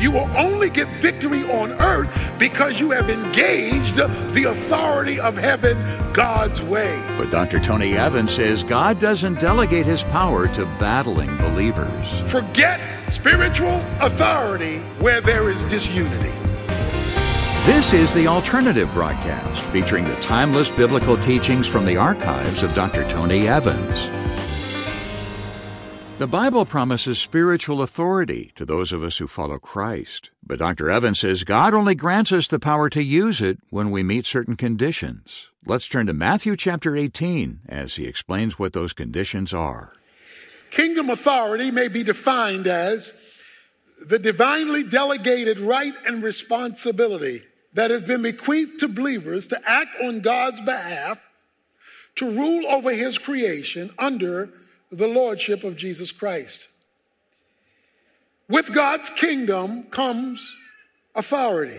You will only get victory on earth because you have engaged the authority of heaven God's way. But Dr. Tony Evans says God doesn't delegate his power to battling believers. Forget spiritual authority where there is disunity. This is The Alternative Broadcast, featuring the timeless biblical teachings from the archives of Dr. Tony Evans. The Bible promises spiritual authority to those of us who follow Christ. But Dr. Evans says God only grants us the power to use it when we meet certain conditions. Let's turn to Matthew chapter 18 as he explains what those conditions are. Kingdom authority may be defined as the divinely delegated right and responsibility that has been bequeathed to believers to act on God's behalf, to rule over his creation under the lordship of Jesus Christ. With God's kingdom comes authority.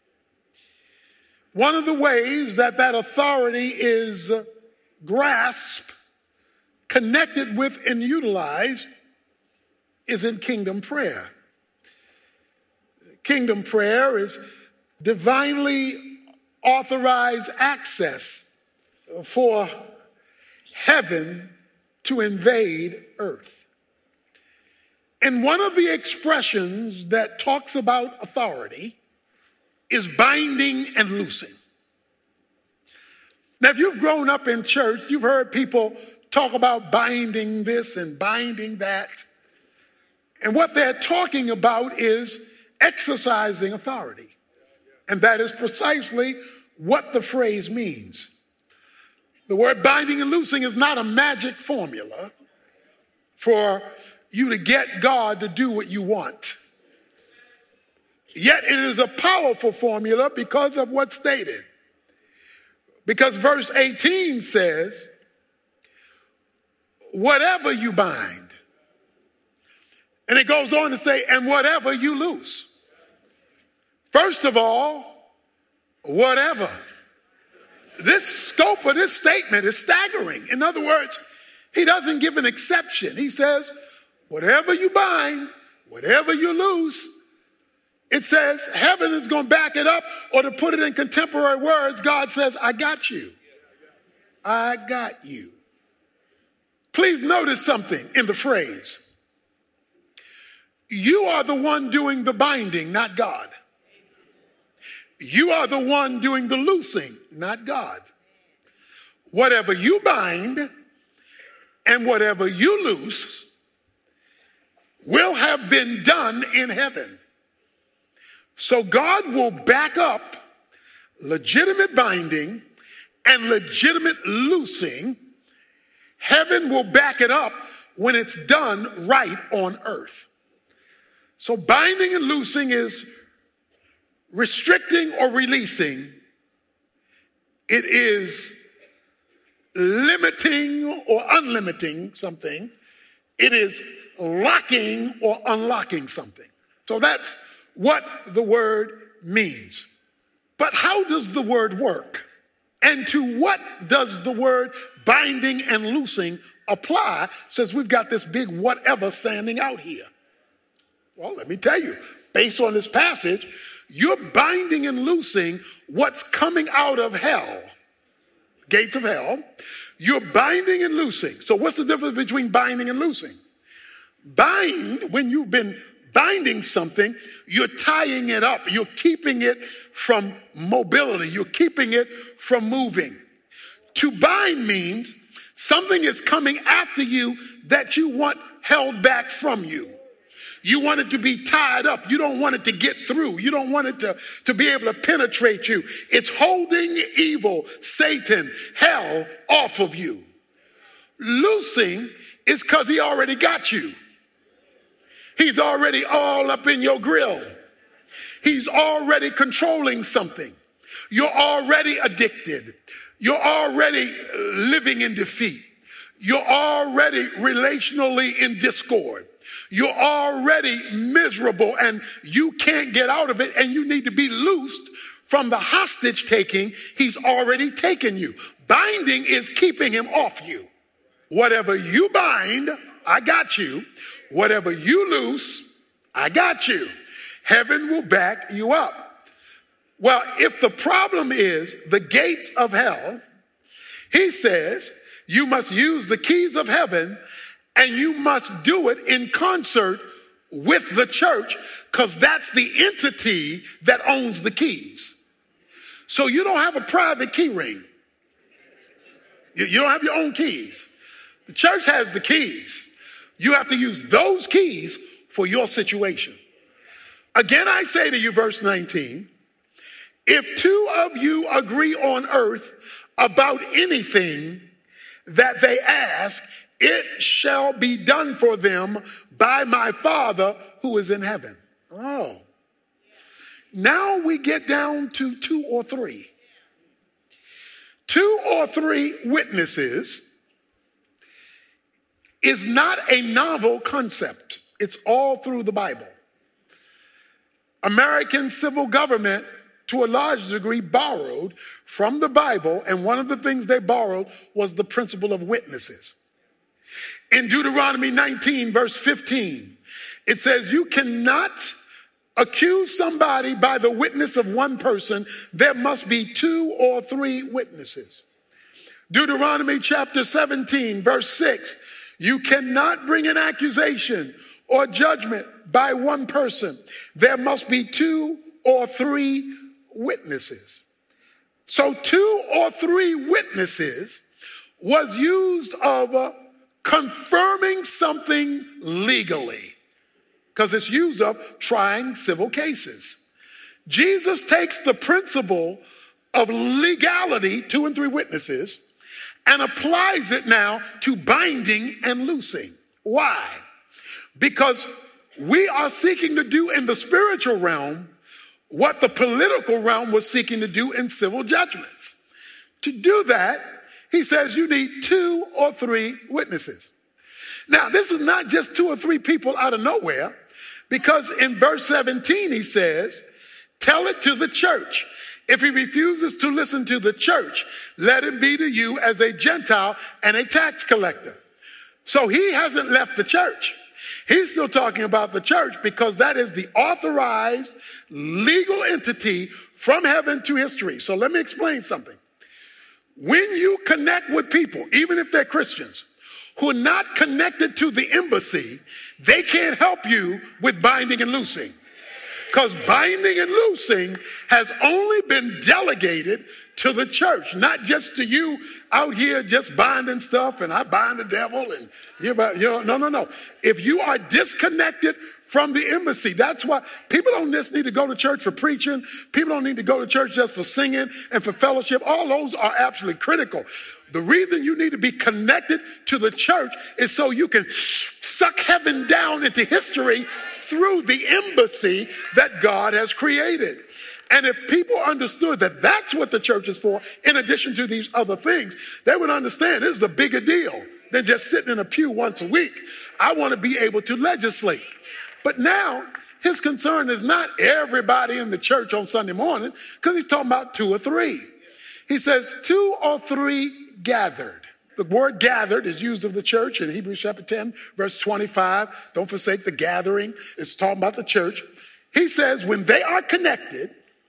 One of the ways that authority is grasped, connected with, and utilized is in kingdom prayer. Kingdom prayer is divinely authorized access for heaven to invade earth. And one of the expressions that talks about authority is binding and loosing. Now, if you've grown up in church, you've heard people talk about binding this and binding that. And what they're talking about is exercising authority. And that is precisely what the phrase means. The word binding and loosing is not a magic formula for you to get God to do what you want. Yet it is a powerful formula because of what's stated. Because verse 18 says, whatever you bind. And it goes on to say, and whatever you loose. First of all, whatever. This scope of this statement is staggering. In other words, he doesn't give an exception. He says, whatever you bind, whatever you loose. It says heaven is going to back it up, or to put it in contemporary words, God says, I got you. I got you. Please notice something in the phrase. You are the one doing the binding, not God. You are the one doing the loosing, not God. Whatever you bind and whatever you loose will have been done in heaven. So God will back up legitimate binding and legitimate loosing. Heaven will back it up when it's done right on earth. So binding and loosing is restricting or releasing. It is limiting or unlimiting something. It is locking or unlocking something. So that's what the word means. But how does the word work? And to what does the word binding and loosing apply, since we've got this big whatever standing out here? Well, let me tell you, based on this passage, you're binding and loosing what's coming out of hell, gates of hell. You're binding and loosing. So what's the difference between binding and loosing? Bind, when you've been binding something, you're tying it up. You're keeping it from mobility. You're keeping it from moving. To bind means something is coming after you that you want held back from you. You want it to be tied up. You don't want it to get through. You don't want it to be able to penetrate you. It's holding evil, Satan, hell off of you. Loosing is because he already got you. He's already all up in your grill. He's already controlling something. You're already addicted. You're already living in defeat. You're already relationally in discord. You're already miserable and you can't get out of it, and you need to be loosed from the hostage taking he's already taken you. Binding is keeping him off you. Whatever you bind, I got you. Whatever you loose, I got you. Heaven will back you up. Well, if the problem is the gates of hell, he says you must use the keys of heaven, and you must do it in concert with the church, because that's the entity that owns the keys. So you don't have a private key ring. You don't have your own keys. The church has the keys. You have to use those keys for your situation. Again, I say to you, verse 19, if two of you agree on earth about anything that they ask, it shall be done for them by my Father who is in heaven. Oh. Now we get down to 2 or 3. 2 or 3 witnesses is not a novel concept. It's all through the Bible. American civil government, to a large degree, borrowed from the Bible, and one of the things they borrowed was the principle of witnesses. In Deuteronomy 19, verse 15, it says, you cannot accuse somebody by the witness of one person. There must be 2 or 3 witnesses. Deuteronomy chapter 17, verse 6, you cannot bring an accusation or judgment by one person. There must be 2 or 3 witnesses. So 2 or 3 witnesses was used of confirming something legally, because it's used of trying civil cases. Jesus takes the principle of legality, 2 and 3 witnesses, and applies it now to binding and loosing. Why? Because we are seeking to do in the spiritual realm what the political realm was seeking to do in civil judgments. To do that, he says you need 2 or 3 witnesses. Now, this is not just 2 or 3 people out of nowhere, because in verse 17 he says, tell it to the church. If he refuses to listen to the church, let him be to you as a Gentile and a tax collector. So he hasn't left the church. He's still talking about the church, because that is the authorized legal entity from heaven to history. So let me explain something. When you connect with people, even if they're Christians, who are not connected to the embassy, they can't help you with binding and loosing. Because binding and loosing has only been delegated to the church, not just to you out here just binding stuff and I bind the devil and no. If you are disconnected from the embassy, that's why people don't just need to go to church for preaching. People don't need to go to church just for singing and for fellowship. All those are absolutely critical. The reason you need to be connected to the church is so you can suck heaven down into history through the embassy that God has created. And if people understood that that's what the church is for, in addition to these other things, they would understand this is a bigger deal than just sitting in a pew once a week. I want to be able to legislate. But now his concern is not everybody in the church on Sunday morning, because he's talking about 2 or 3. He says 2 or 3 gathered. The word gathered is used of the church in Hebrews chapter 10, verse 25. Don't forsake the gathering. It's talking about the church. He says when they are connected,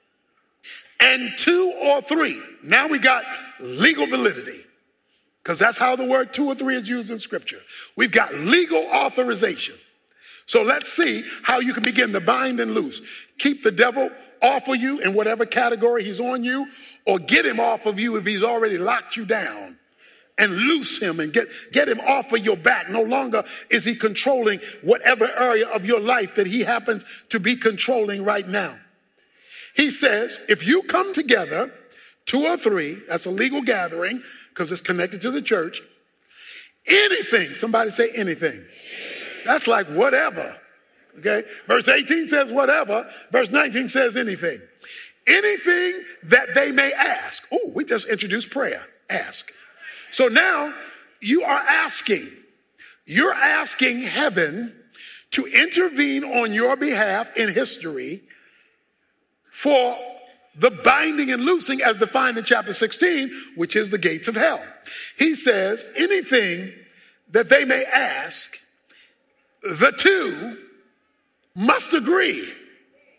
and 2 or 3. Now we got legal validity, because that's how the word 2 or 3 is used in Scripture. We've got legal authorization. So let's see how you can begin to bind and loose. Keep the devil off of you in whatever category he's on you, or get him off of you if he's already locked you down. And loose him and get him off of your back. No longer is he controlling whatever area of your life that he happens to be controlling right now. He says, if you come together, 2 or 3, that's a legal gathering because it's connected to the church. Anything, somebody say anything. That's like whatever, okay? Verse 18 says whatever. Verse 19 says anything. Anything that they may ask. Oh, we just introduced prayer. Ask. So now you are asking. You're asking heaven to intervene on your behalf in history for the binding and loosing as defined in chapter 16, which is the gates of hell. He says anything that they may ask, the 2 must agree.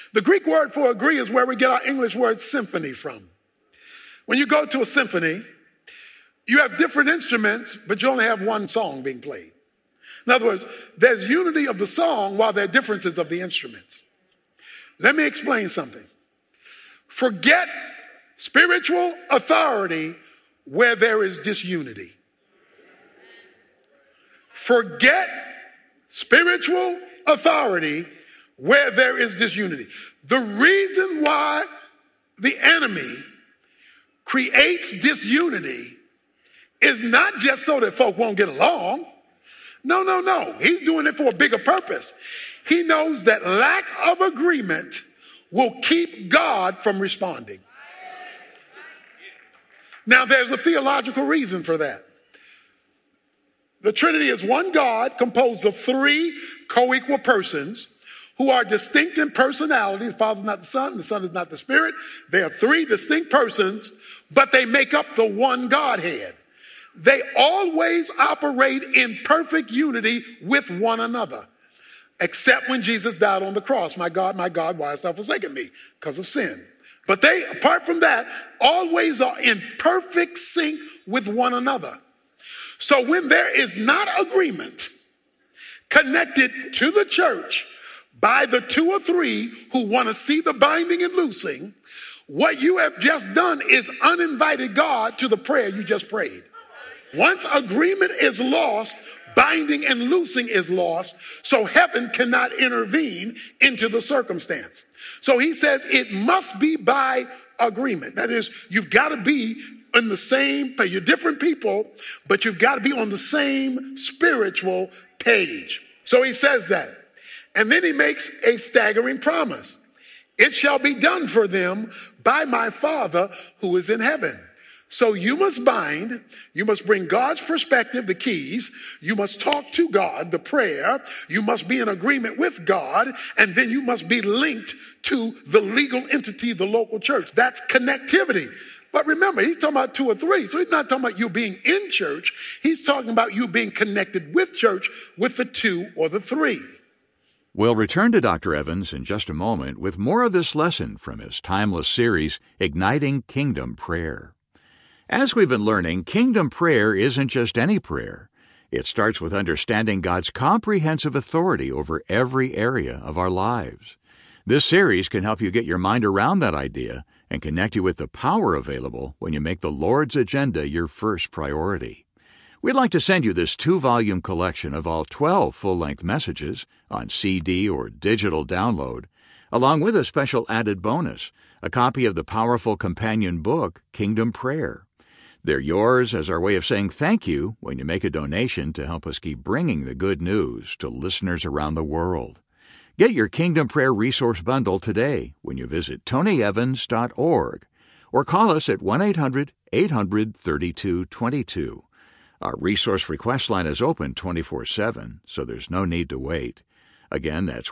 The Greek word for agree is where we get our English word symphony from. When you go to a symphony, you have different instruments, but you only have one song being played. In other words, there's unity of the song while there are differences of the instruments. Let me explain something. Forget spiritual authority where there is disunity. Forget spiritual authority where there is disunity. The reason why the enemy creates disunity is not just so that folk won't get along. No. He's doing it for a bigger purpose. He knows that lack of agreement will keep God from responding. Now, there's a theological reason for that. The Trinity is one God composed of three co-equal persons who are distinct in personality. The Father is not the Son is not the Spirit. They are three distinct persons, but they make up the one Godhead. They always operate in perfect unity with one another, except when Jesus died on the cross. My God, why hast thou forsaken me? Because of sin. But they, apart from that, always are in perfect sync with one another. So when there is not agreement connected to the church by the two or three who want to see the binding and loosing, what you have just done is uninvited God to the prayer you just prayed. Once agreement is lost, binding and loosing is lost, so heaven cannot intervene into the circumstance. So he says it must be by agreement. That is, you've got to be in the same, you're different people, but you've got to be on the same spiritual page. So he says that. And then he makes a staggering promise. It shall be done for them by my Father who is in heaven. So you must bind, you must bring God's perspective, the keys, you must talk to God, the prayer, you must be in agreement with God, and then you must be linked to the legal entity, the local church. That's connectivity. But remember, he's talking about two or three, so he's not talking about you being in church, he's talking about you being connected with church with the two or the three. We'll return to Dr. Evans in just a moment with more of this lesson from his timeless series, Igniting Kingdom Prayer. As we've been learning, kingdom prayer isn't just any prayer. It starts with understanding God's comprehensive authority over every area of our lives. This series can help you get your mind around that idea and connect you with the power available when you make the Lord's agenda your first priority. We'd like to send you this 2-volume collection of all 12 full-length messages on CD or digital download, along with a special added bonus, a copy of the powerful companion book, Kingdom Prayer. They're yours as our way of saying thank you when you make a donation to help us keep bringing the good news to listeners around the world. Get your Kingdom Prayer Resource Bundle today when you visit tonyevans.org or call us at 1-800-800-3222. Our resource request line is open 24/7, so there's no need to wait. Again, that's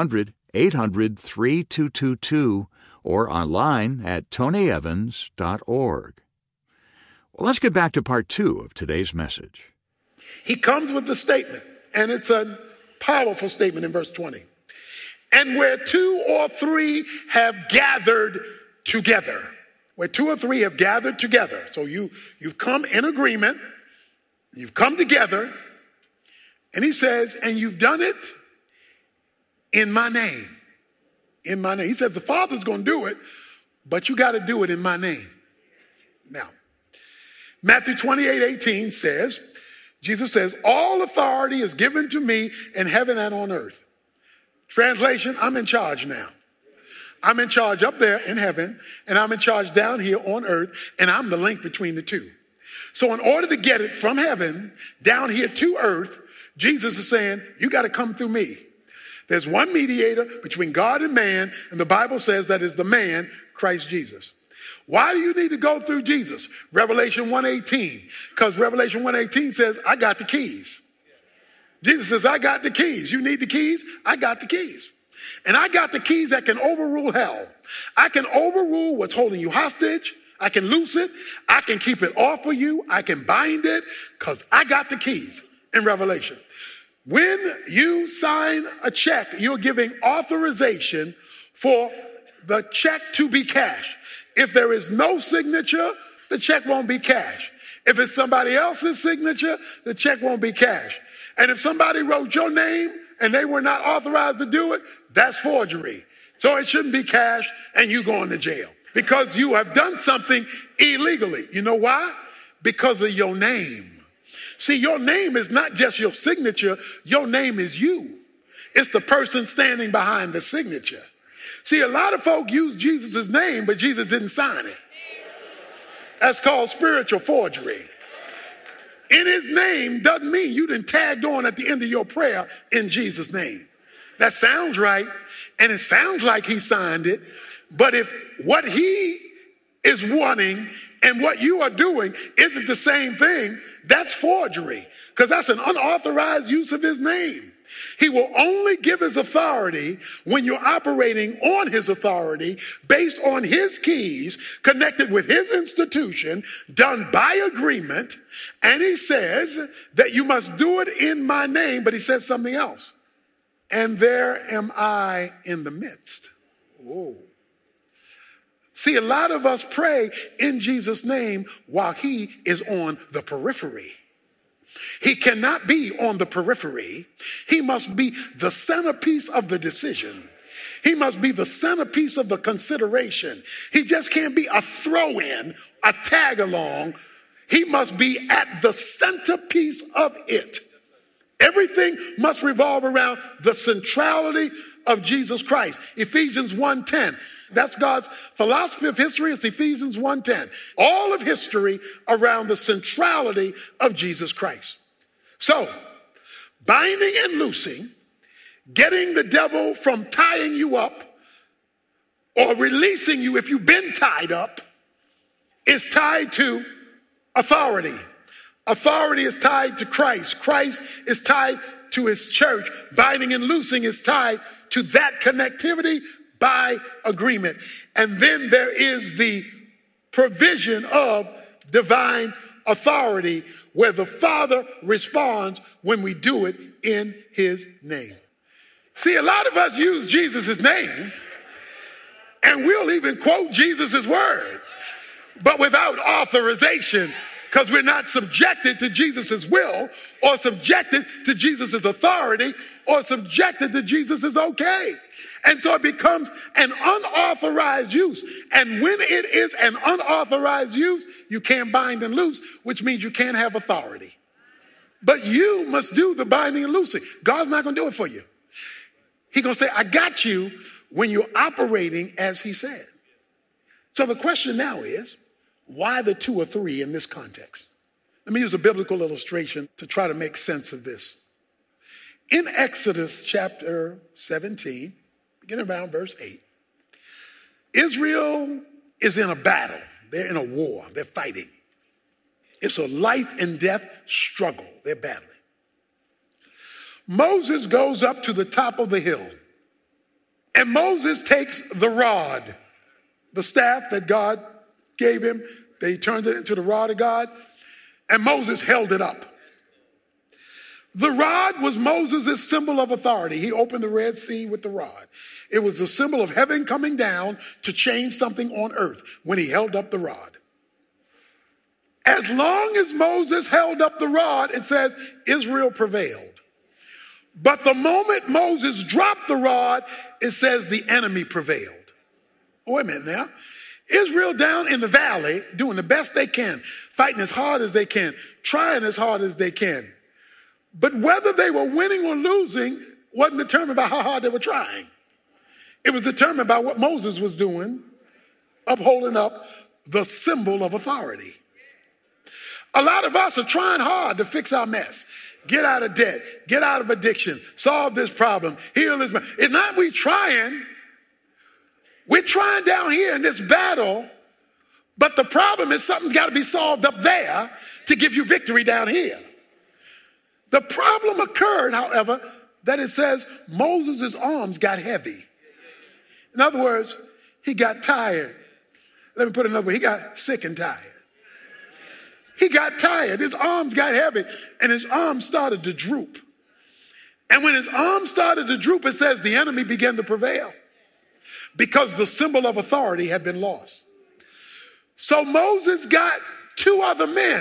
1-800-800-3222 or online at tonyevans.org. Well, let's get back to part 2 of today's message. He comes with the statement, and it's a powerful statement in verse 20. And where 2 or 3 have gathered together. Where 2 or 3 have gathered together. So you've come in agreement, you've come together, and he says, and you've done it in my name. In my name. He says the Father's going to do it, but you got to do it in my name. Now, Matthew 28:18 says, Jesus says, all authority is given to me in heaven and on earth. Translation, I'm in charge now. I'm in charge up there in heaven, and I'm in charge down here on earth, and I'm the link between the two. So in order to get it from heaven down here to earth, Jesus is saying, you got to come through me. There's one mediator between God and man, and the Bible says that is the man, Christ Jesus. Why do you need to go through Jesus? Revelation 1:18. Because Revelation 1:18 says, I got the keys. Jesus says, I got the keys. You need the keys? I got the keys. And I got the keys that can overrule hell. I can overrule what's holding you hostage. I can loose it. I can keep it off of you. I can bind it because I got the keys in Revelation. When you sign a check, you're giving authorization for the check to be cashed. If there is no signature, the check won't be cashed. If it's somebody else's signature, the check won't be cashed. And if somebody wrote your name and they were not authorized to do it, that's forgery. So it shouldn't be cashed and you going to jail because you have done something illegally. You know why? Because of your name. See, your name is not just your signature. Your name is you. It's the person standing behind the signature. See, a lot of folk use Jesus' name, but Jesus didn't sign it. That's called spiritual forgery. In his name doesn't mean you done tagged on at the end of your prayer in Jesus' name. That sounds right, and it sounds like he signed it, but if what he is wanting and what you are doing isn't the same thing, that's forgery, because that's an unauthorized use of his name. He will only give his authority when you're operating on his authority based on his keys, connected with his institution, done by agreement. And he says that you must do it in my name, but he says something else. And there am I in the midst. Whoa. See, a lot of us pray in Jesus' name while he is on the periphery. He cannot be on the periphery. He must be the centerpiece of the decision. He must be the centerpiece of the consideration. He just can't be a throw-in, a tag-along. He must be at the centerpiece of it. Everything must revolve around the centrality of Jesus Christ. Ephesians 1:10. That's God's philosophy of history. It's Ephesians 1:10. All of history around the centrality of Jesus Christ. So, binding and loosing, getting the devil from tying you up or releasing you if you've been tied up, is tied to authority. Authority is tied to Christ. Christ is tied to his church. Binding and loosing is tied to that connectivity by agreement. And then there is the provision of divine authority where the Father responds when we do it in his name. See, a lot of us use Jesus' name and we'll even quote Jesus' word, but without authorization, because we're not subjected to Jesus' will or subjected to Jesus' authority or subjected to Jesus' okay. And so it becomes an unauthorized use. And when it is an unauthorized use, you can't bind and loose, which means you can't have authority. But you must do the binding and loosing. God's not going to do it for you. He's going to say, I got you when you're operating as he said. So the question now is, why the 2 or 3 in this context? Let me use a biblical illustration to try to make sense of this. In Exodus chapter 17, beginning around verse 8, Israel is in a battle. They're in a war. They're fighting. It's a life and death struggle. They're battling. Moses goes up to the top of the hill, and Moses takes the rod, the staff that God gave him. They turned it into the rod of God, and Moses held it up. The rod was Moses' symbol of authority. He opened the Red Sea with the rod. It was a symbol of heaven coming down to change something on earth when he held up the rod. As long as Moses held up the rod, it says Israel prevailed. But the moment Moses dropped the rod, it says the enemy prevailed. Oh, wait a minute now. Israel down in the valley doing the best they can, fighting as hard as they can, trying as hard as they can. But whether they were winning or losing wasn't determined by how hard they were trying. It was determined by what Moses was doing, upholding up the symbol of authority. A lot of us are trying hard to fix our mess. Get out of debt, get out of addiction, solve this problem, heal this. It's not we trying. We're trying down here in this battle, but the problem is something's got to be solved up there to give you victory down here. The problem occurred, however, that it says Moses' arms got heavy. In other words, he got tired. Let me put it another way. He got sick and tired. He got tired. His arms got heavy, and his arms started to droop. And when his arms started to droop, it says the enemy began to prevail because the symbol of authority had been lost. So Moses got 2 other men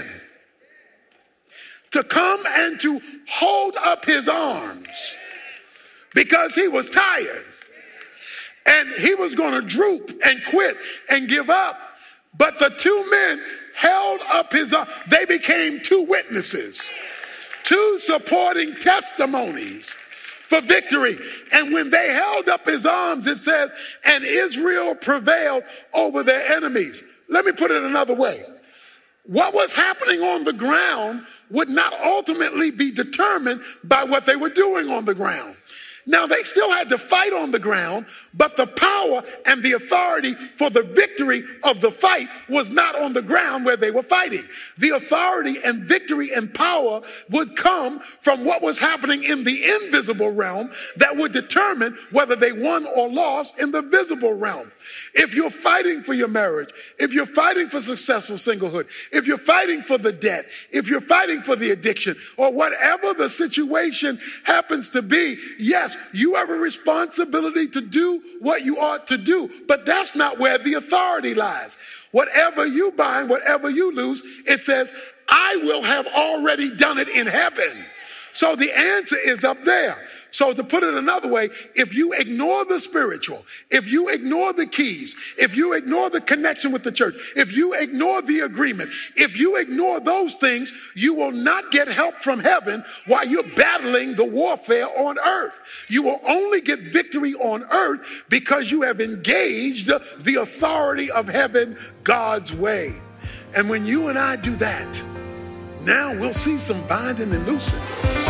to come and to hold up his arms because he was tired and he was going to droop and quit and give up. But the 2 men held up his arms. They became 2 witnesses, 2 supporting testimonies for victory. And when they held up his arms, it says, and Israel prevailed over their enemies. Let me put it another way. What was happening on the ground would not ultimately be determined by what they were doing on the ground. Now, they still had to fight on the ground, but the power and the authority for the victory of the fight was not on the ground where they were fighting. The authority and victory and power would come from what was happening in the invisible realm that would determine whether they won or lost in the visible realm. If you're fighting for your marriage, if you're fighting for successful singlehood, if you're fighting for the debt, if you're fighting for the addiction, or whatever the situation happens to be, yes, you have a responsibility to do what you ought to do, but that's not where the authority lies. Whatever you bind, whatever you lose, it says, I will have already done it in heaven. So the answer is up there. So to put it another way, if you ignore the spiritual, if you ignore the keys, if you ignore the connection with the church, if you ignore the agreement, if you ignore those things, you will not get help from heaven while you're battling the warfare on earth. You will only get victory on earth because you have engaged the authority of heaven God's way. And when you and I do that, now we'll see some binding and loosing.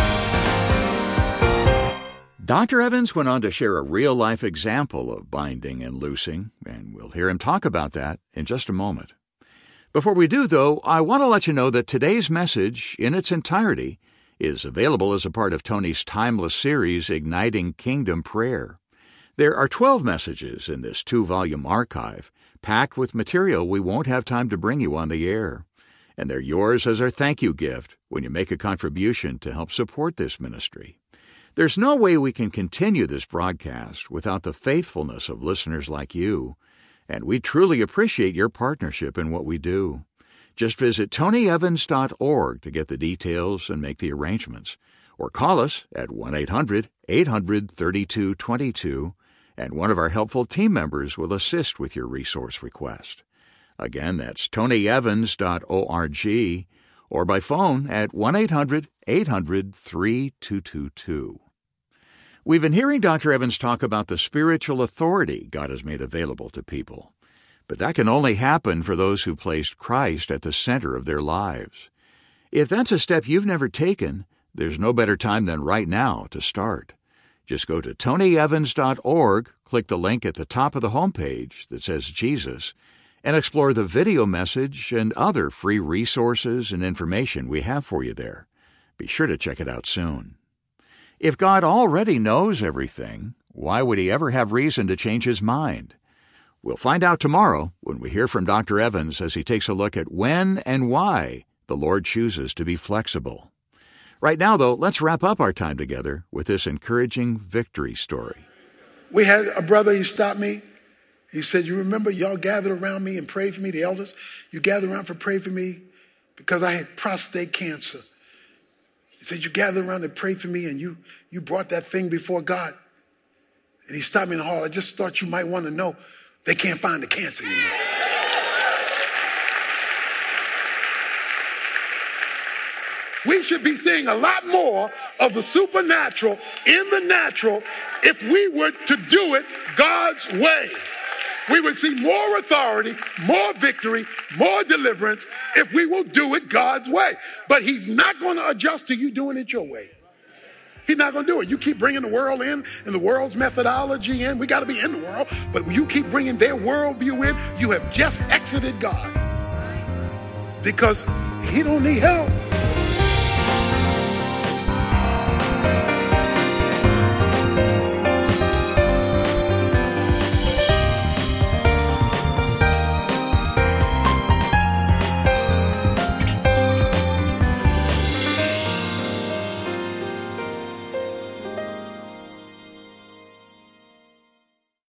Dr. Evans went on to share a real-life example of binding and loosing, and we'll hear him talk about that in just a moment. Before we do, though, I want to let you know that today's message, in its entirety, is available as a part of Tony's timeless series, Igniting Kingdom Prayer. There are 12 messages in this 2-volume archive, packed with material we won't have time to bring you on the air. And they're yours as our thank you gift when you make a contribution to help support this ministry. There's no way we can continue this broadcast without the faithfulness of listeners like you, and we truly appreciate your partnership in what we do. Just visit tonyevans.org to get the details and make the arrangements, or call us at 1-800-800-3222, and one of our helpful team members will assist with your resource request. Again, that's tonyevans.org, or by phone at 1-800-800-3222. We've been hearing Dr. Evans talk about the spiritual authority God has made available to people. But that can only happen for those who placed Christ at the center of their lives. If that's a step you've never taken, there's no better time than right now to start. Just go to tonyevans.org, click the link at the top of the homepage that says Jesus, and explore the video message and other free resources and information we have for you there. Be sure to check it out soon. If God already knows everything, why would He ever have reason to change His mind? We'll find out tomorrow when we hear from Dr. Evans as he takes a look at when and why the Lord chooses to be flexible. Right now, though, let's wrap up our time together with this encouraging victory story. We had a brother, he stopped me. He said, you remember y'all gathered around me and prayed for me, the elders? You gathered around for pray for me because I had prostate cancer. He said, you gathered around and prayed for me and you brought that thing before God. And he stopped me in the hall. I just thought you might want to know they can't find the cancer anymore. We should be seeing a lot more of the supernatural in the natural if we were to do it God's way. We would see more authority, more victory, more deliverance if we will do it God's way. But He's not going to adjust to you doing it your way. He's not going to do it. You keep bringing the world in and the world's methodology in. We got to be in the world. But when you keep bringing their worldview in, you have just exited God. Because He don't need help.